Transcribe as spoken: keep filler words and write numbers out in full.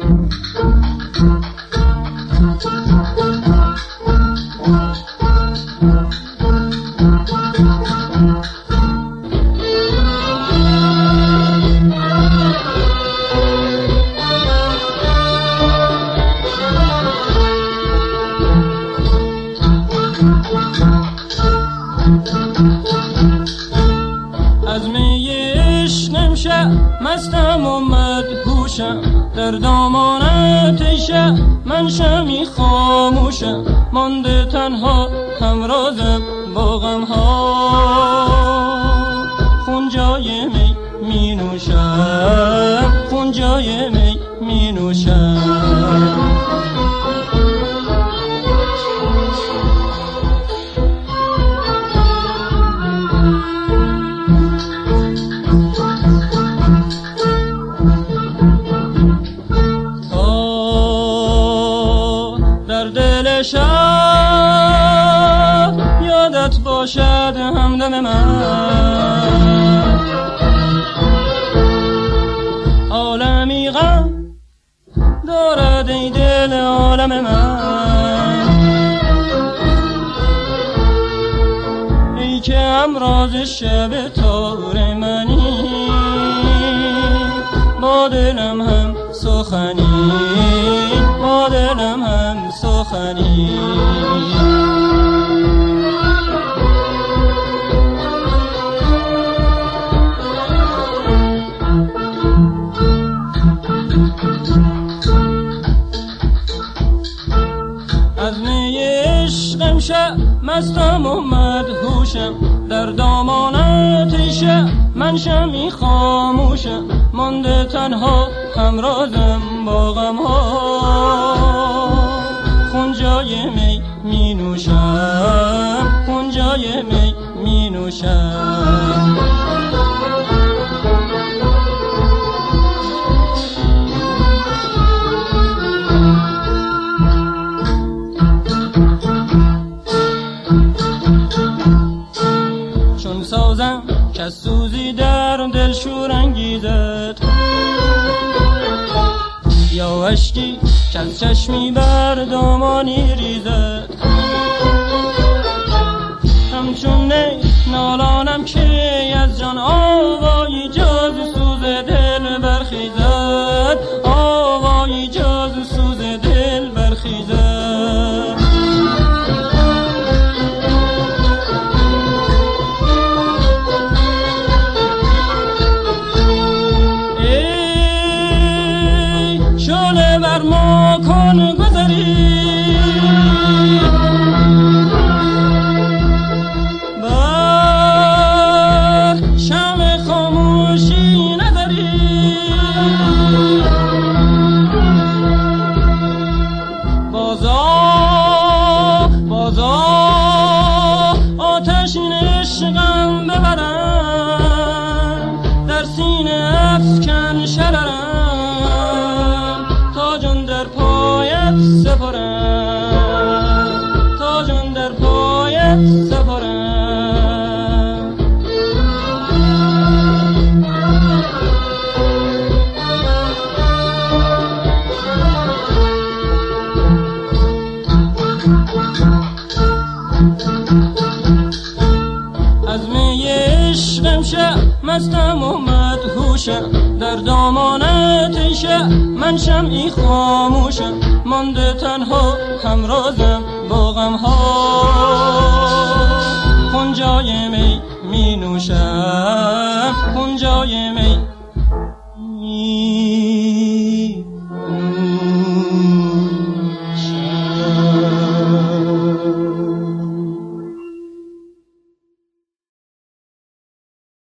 مستم و مدهوشم در دامانت شه، من شمی خاموشم مانده تنها همرازم با غم ها. خونجای می می نوشم، خونجای می می نوشم. شب یادت باشد همدم من، عالمی غم دارد ای دل عالم من. ای که امراض شب تار منی، با دلم هم سخنی، با دلم هم سخنی. از می عشقم شه مستم و مدهوشم در دامانت شه، من شمی خاموشم مانده تنها همرازم با غم ها. خونجای می می نوشم، خونجای می می نوشم. چون سازم که سوزی در دل شور انگیزد، یا اشکی که از چشمی بر دامانی ریزد. همچون نی نالانم که از جان آوایی جاز سوز دل برخیزد، آوایی جاز سوز دل برخیزد. شعله بر ما کن گذری، بر شمع خاموشی نداری. بازا بازا آتشین عشقم ببرم، در سینه افکن شررم، سپرم تا جان در پایت سپرم. از می عشقم شه مستم و مدهوشم در دامانت شه، من شمعی خاموشم مانده تنها همرازم با غم ها. خونجای می می نوشم، خونجای می می